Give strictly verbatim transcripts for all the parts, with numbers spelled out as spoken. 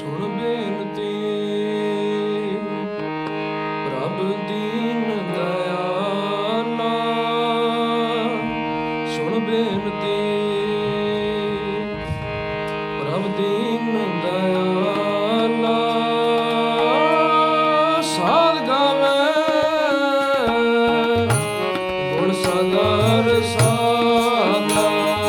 ਸੁਣ ਬੇਨਤੀ ਪ੍ਰਭ ਦੀਨ ਦਇਆਲਾ, ਸੁਣ ਬੇਨਤੀ ਪ੍ਰਭ ਦੀਨ ਦਇਆਲਾ। ਸਾਧ ਗਾਵੇ ਗੁਣ ਸਦਾ ਰਸਾਲਾ,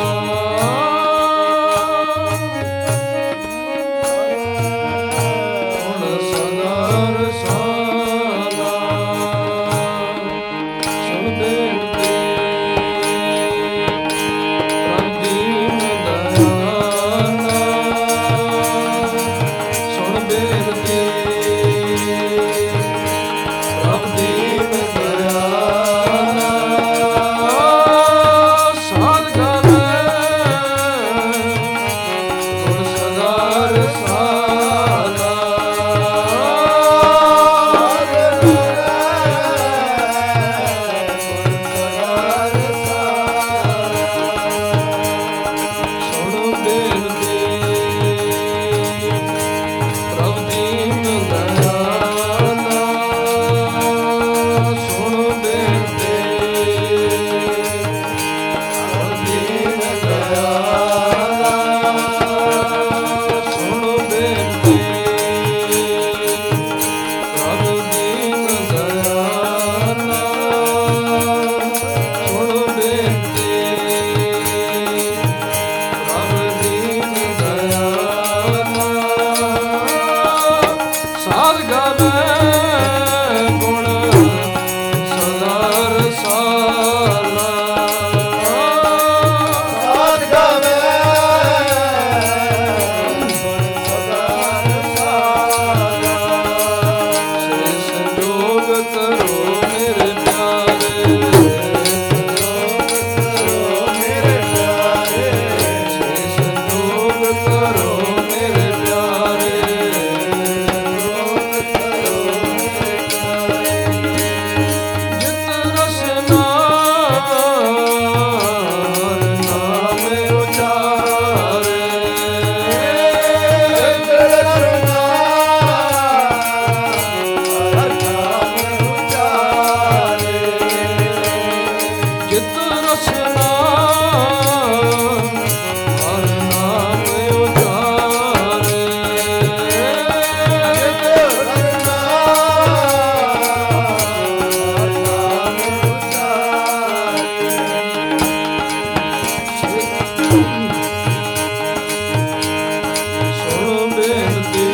ਗੁਣ ਸਦਾ ਰਸਾਲਾ। ਸੁਣ ਬੇਨਤੀ ਪ੍ਰਭ ਦੀਨ ਦਇਆਲਾ, ਸੁਣ ਬੇਨਤੀ ਪ੍ਰਭ ਦੀਨ ਦਇਆਲਾ। ਸਾਧ ਗਾਵੇ ਗੁਣ ਸਦਾ ਰਸਾਲਾ, ਸੁਣ ਬੇਨਤੀ ਪ੍ਰਭ ਦੀਨ ਦਇਆਲਾ, ਸੁਣ ਬੇਨਤੀ ਪ੍ਰਭ ਦੀਨ ਦਇਆਲਾ। ਸੁਣ ਬੇਨਤੀ ਪ੍ਰਭ ਦੀਨ ਦਇਆਲਾ, ਸੁਣ ਬੇਨਤੀ ਪ੍ਰਭ ਦੀਨ ਦਇਆਲਾ। ਸਾਧ ਗਾਵੇ ਗੁਣ ਸਦਾ ਰਸਾਲਾ, ਸਾਧ ਗਾਵੇ ਗੁਣ ਸਦਾ ਰਸਾਲਾ। ਸੇ ਸੰਜੋਗ ਕਰੋ ਮੇਰੇ ਪਿਆਰੇ, ਕਰੋ ਮੇਰੇ ਪਿਆਰੇ, ਸੇ ਸੰਜੋਗ ਕਰੋ ਮੇਰੇ ਪਿਆਰੇ। ਜਿਤ ਰਸਨਾ ਹਰਿ ਨਾਮ ਉਚਾਰੇ, ਜਿਤ ਰਸਨਾ ਹਰਿ ਨਾਮ ਉਚਾਰੇ। ਸੁਣ ਬੇਨਤੀ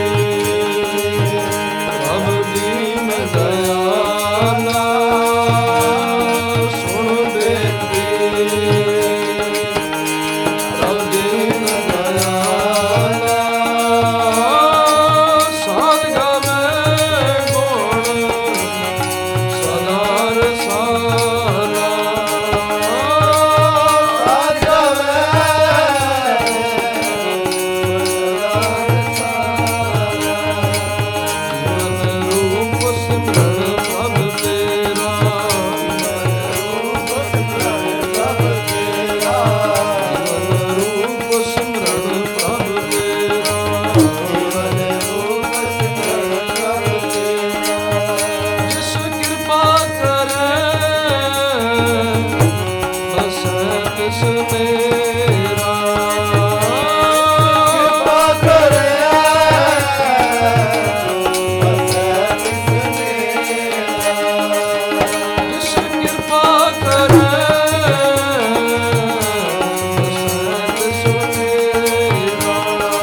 ਪ੍ਰਭ ਦੀਨ ਦਇਆਲਾ, ਸੁਣ ਬੇਨਤੀ ਪ੍ਰਭ ਦੀਨ ਦਇਆਲਾ। ਸਾਧ ਗਾਵੇ ਗੁਣ ਸਦਾ ਰਸਾਲਾ, ਸਾਧ ਗਾਵੇ ਮਨ ਰੂਪ ਸਿਮਰਨ ਪ੍ਰਭ ਤੇਰਾ, ਮਨ ਰੂਪ ਸਿਮਰਨ ਪ੍ਰਭ ਤੇਰਾ। ਜਿਸ ਕਿਰਪਾ ਕਰੇ ਬਸੈ ਤਿਸ ਮੇਰਾ, ਕਿਰਪਾ ਕਰੇ ਬਸੈ ਤਿਸ ਮੇਰਾ। ਜਿਸ ਕਿਰਪਾ ਕਰੇ ਬਸੈ ਤਿਸ ਮੇਰਾ।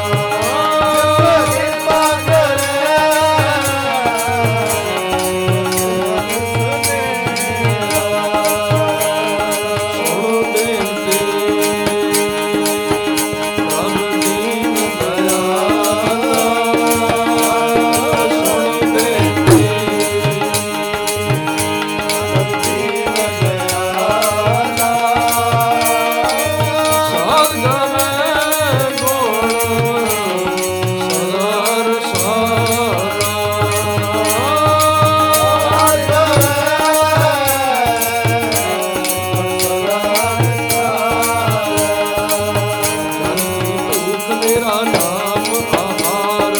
ਕਿਰਪਾ ਕਰੇ ਸੁਣ ਬੇਨਤੀ ਪ੍ਰਭ ਦੀਨ ਦਇਆਲਾ, ਸੁਣ ਬੇਨਤੀ ਸਾਧ ਗਾਵੇ ਗੁਣ ਸਦਾ ਰਸਾਲਾ, ਜਨ ਕੀ ਭੂਖ ਮੇਰਾ ਨਾਮ ਆਹਾਰ,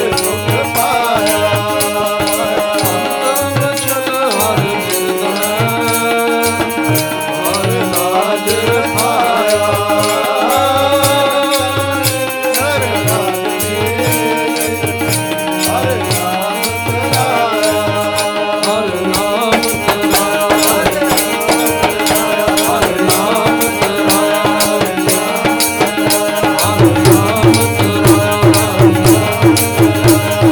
ਸੁਖ ਪਾਇਆ ਅੰਤ ਬਚਨ ਹਰ ਬਿਰਦ ਹਰ ਰਾਜ ਰਖਾਇਆ ਹਰ ਰਾਜ ਤੇਰੇ ਹਰ ਨਾਮ ਤਰਾਇਆ ਹਰ ਨਾਮ ਤਰਾਇਆ ਹਰ ਨਾਮ ਤਰਾਇਆ ਹਰ ਨਾਮ ਤਰਾਇਆ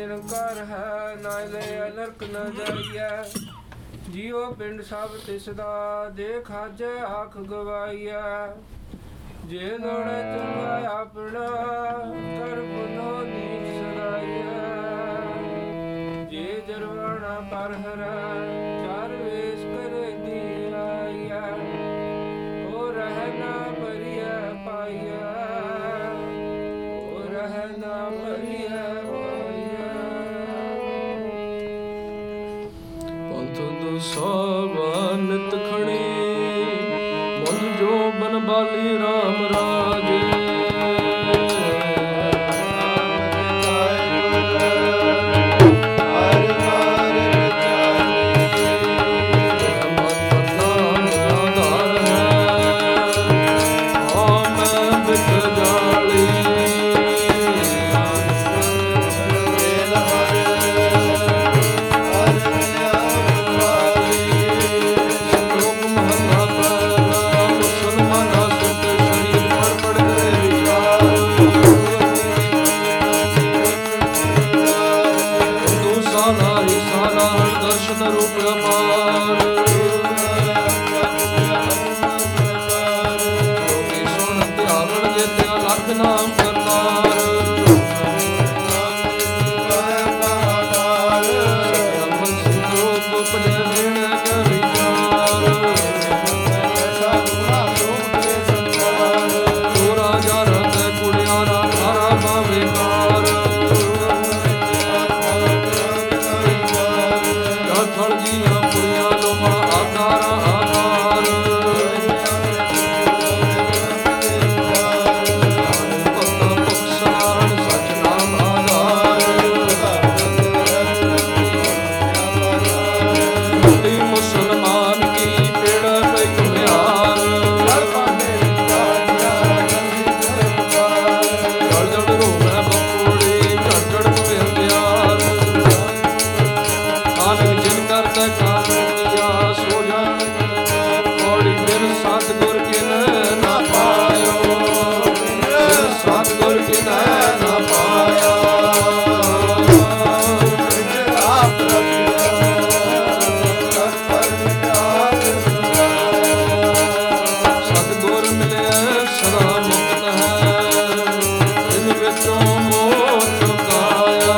ਨਿਰੰਕਾਰ ਹੈ, ਨਾ ਲੈ ਨਰਕ ਨ ਜਾਈਐ। ਜੀਉ ਪਿੰਡ ਸਭ ਤਿਸ ਦਾ, ਦੇਖ ਹਾਜੈ ਆਖ ਗਵਾਈਐ। ਜੇ ਲੋੜੈ ਚੰਗਾ ਆਪਣਾ, ਕਰ ਬੁਨੋ ਨੀਚ ਸਦਾਈਐ। ਜੇ ਜਰਵਾਣਾ ਪਰ ਹਰੈ, ਚਾਰ ਵੇਸ ਕਰੇ ਦੀ ਆਈਐ। ਹੋ ਰਹਿ ਨਾ ਭਰੀਐ ਪਾਈਐ, ਹੋ ਰਹਿ ਨਾ ਭਰੀਐ ਪਾਈਐ। ਪੰਥ ਦਸਾਵਾ ਨਿਤ ਖਣੀ, ਮਨ ਜੋ ਬਨ ਬਾਲੀ ਰਾਮ ਰਾਜੇ। ਨਾਮ ਕਰਤਾਰ ਸਤਿ ਸੰਤੋਖ ਉਪਜੈ ਵਿਣ ਕਰ ਵਿਚਾਰ। ਜੋ ਰਾਜਾ ਰਤੈ ਕੁੜਿਆਰਾ, ਸਾਰਾ ਭਾਵੇਂ ਕਾਰ। ਜਾ ਥਲ ਜੀਆਂ ਪੁਰੀਆਂ ਲੋਮਾ, ਆਧਾਰਾ ਆਧਾਰ। ਸਤਿਗੁਰ ਕਿਨੈ ਨਾ ਪਾਇਓ, ਸਤਿਗੁਰ ਕਿਨੈ ਨਾ ਪਾਇਆ। ਆਪ ਸਤਿਗੁਰ ਮਿਲਿਆ ਸਦਾ ਮੁਕਤ ਹੈ, ਦਿਨ ਵਿੱਚੋਂ ਮੋਹ ਚੁਕਾਇਆ।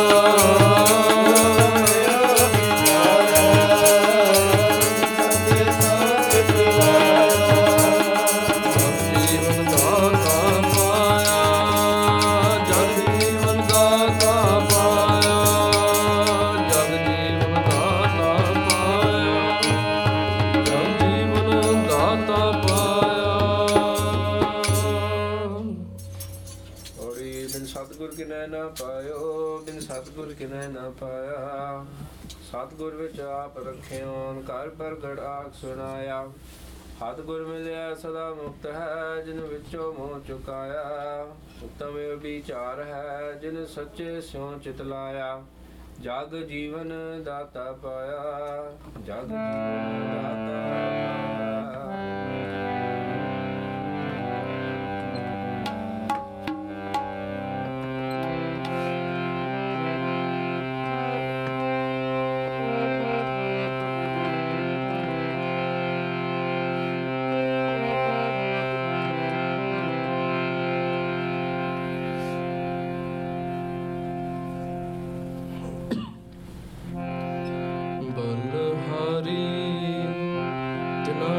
ਸਤਿਗੁਰ ਕਿਨੈ ਨਾ ਪਾਇਓ, ਬਿਨ ਸਤਿਗੁਰ ਕਿਨੈ ਨਾ ਪਾਇਆ। ਸਤਿਗੁਰ ਵਿੱਚ ਆਪ ਰਖਿਓਨ, ਘਰ ਪ੍ਰਗਟ ਆਖ ਸੁਣਾਇਆ। ਸਤਿਗੁਰ ਮਿਲਿਆ ਸਦਾ ਮੁਕਤ ਹੈ, ਜਿਨ ਵਿੱਚੋਂ ਮੋਹ ਚੁਕਾਇਆ। ਉੱਤਮ ਵਿਚਾਰ ਹੈ, ਜਿਨ ਸੱਚੇ ਸਿਉ ਚਿਤ ਲਾਇਆ। ਜਗ ਜੀਵਨ ਦਾਤਾ ਪਾਇਆ, ਜਗ ਜੀਵਨ ਦਾਤਾ ਪਾਇਆ। ਬਲਹਾਰੀ ਤਿਨਾ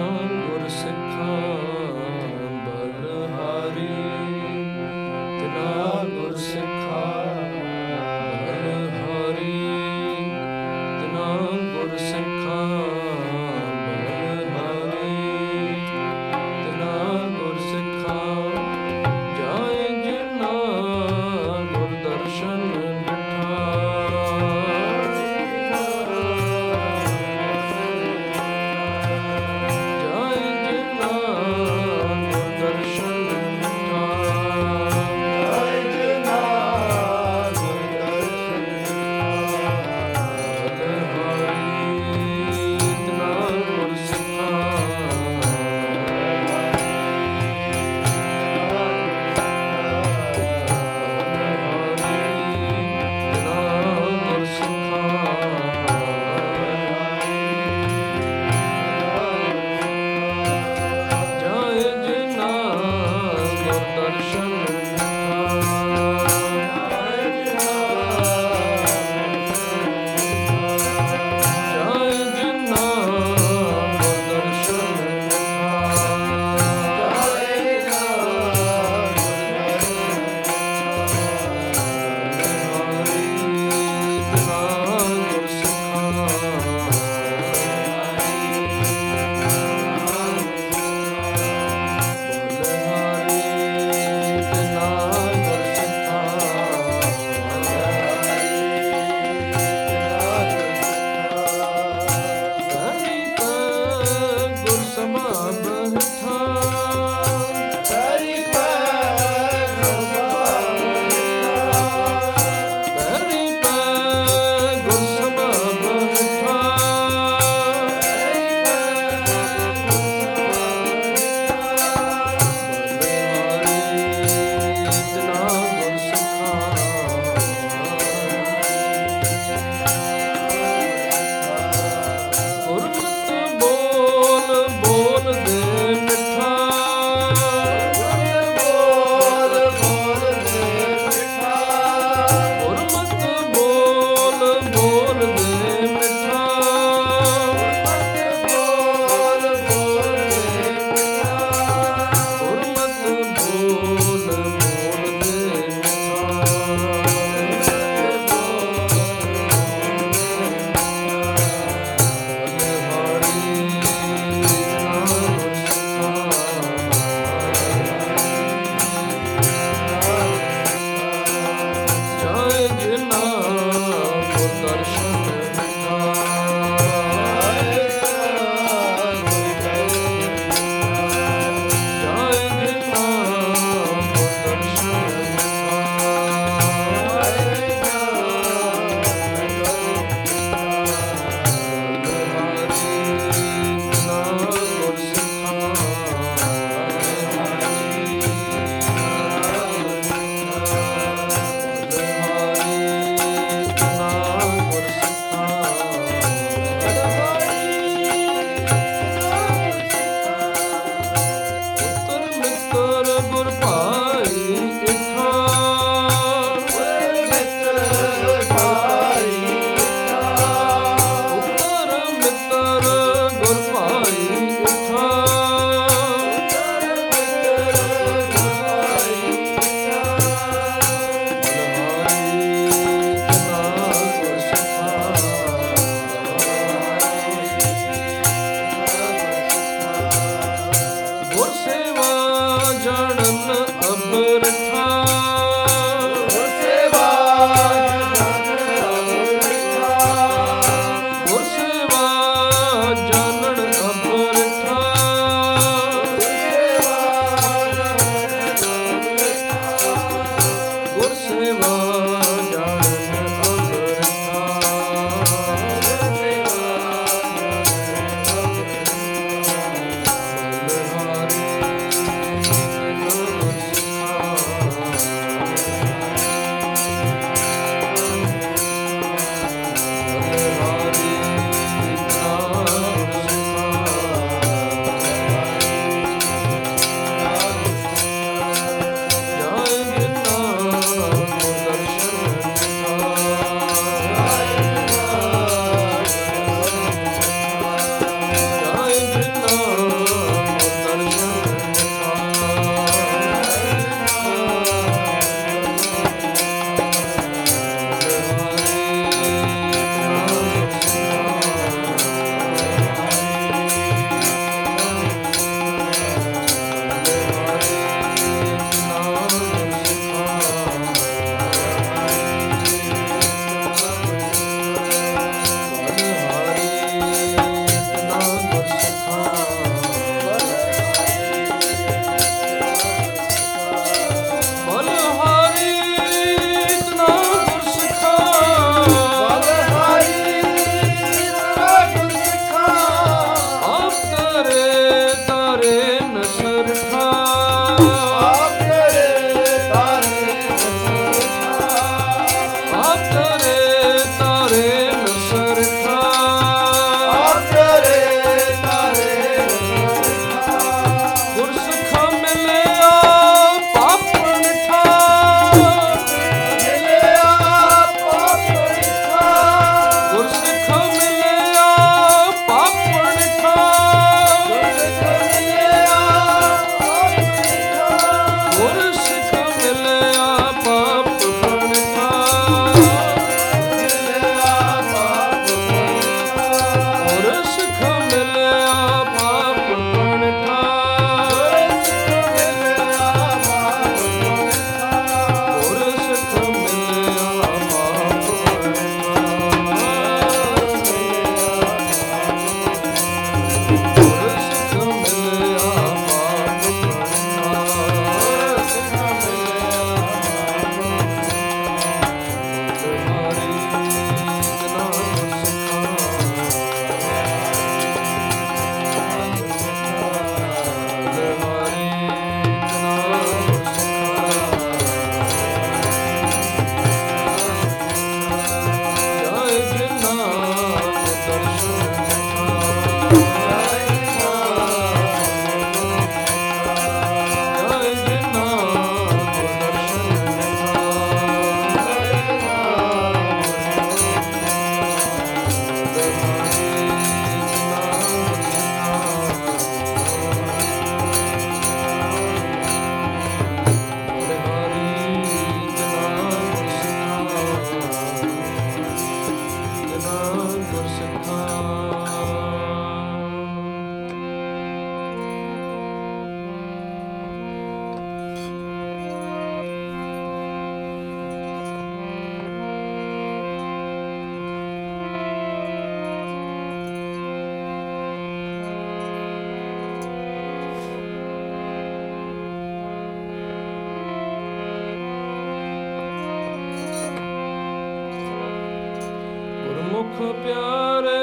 ਮੁਖ ਪਿਆਰੇ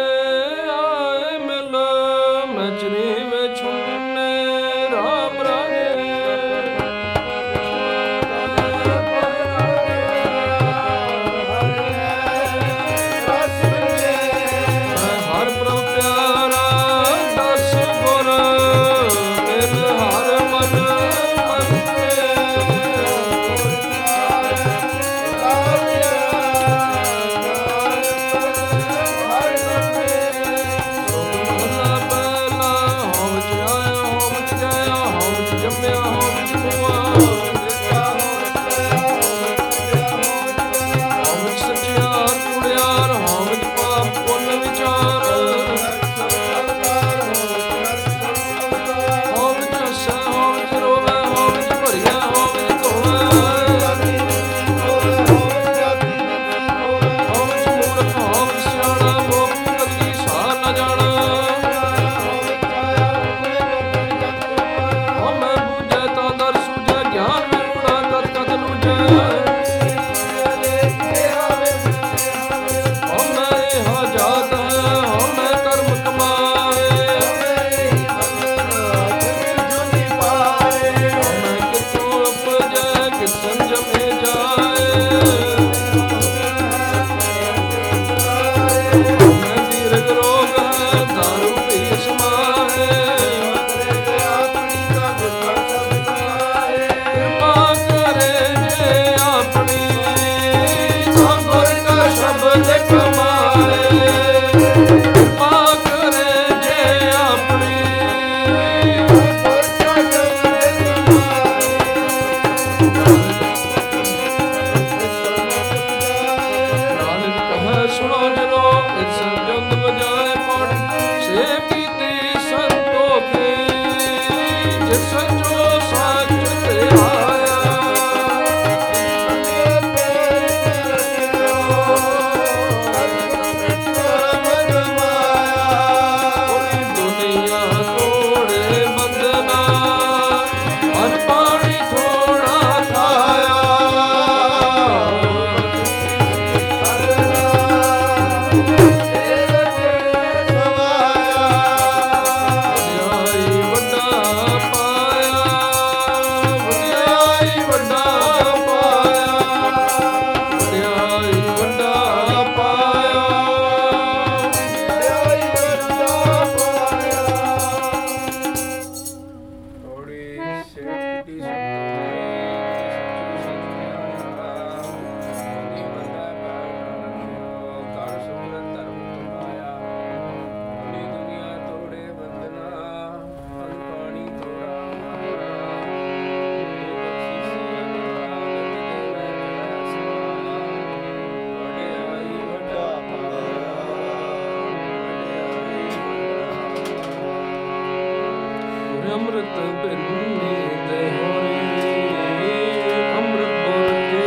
ਆਏ ਮਿਲ ਮਚਰੀ ਵਿੱਚ ਛੁੰਨੇ ਰਾਮ ਰਾਜੇ ਹਰ ਪ੍ਰਭ ਪਿਆਰਾ ਦਸ ਗੁਰ ਮਿਲ ਹਰ ਮਨ Hare ਅੰਮ੍ਰਿਤ ਬਿੰਨੀ ਦੇ ਹੋਰੀ ਅੰਮ੍ਰਿਤ ਬੁਰਜ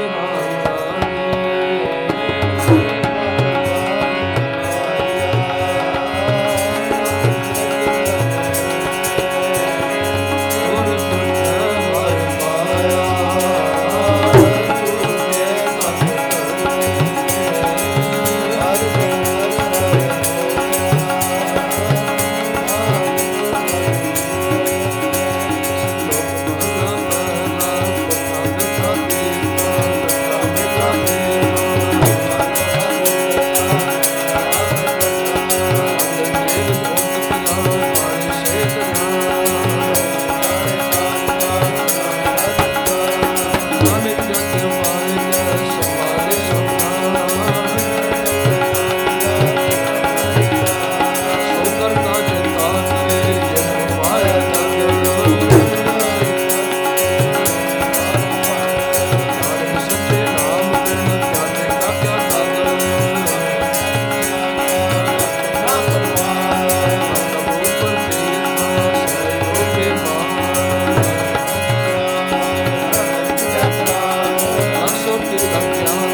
Thank you.